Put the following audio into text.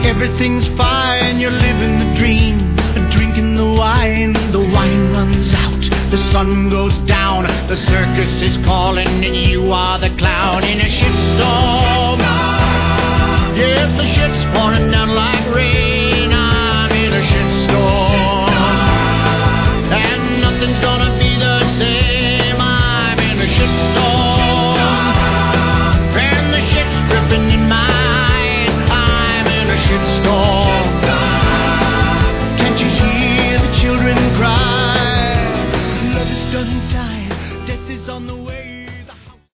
Everything's fine, you're living the dream, drinking the wine runs out, the sun goes down, the circus is calling, and you are the clown in a shitstorm. Yes, the ship's pouring down like rain.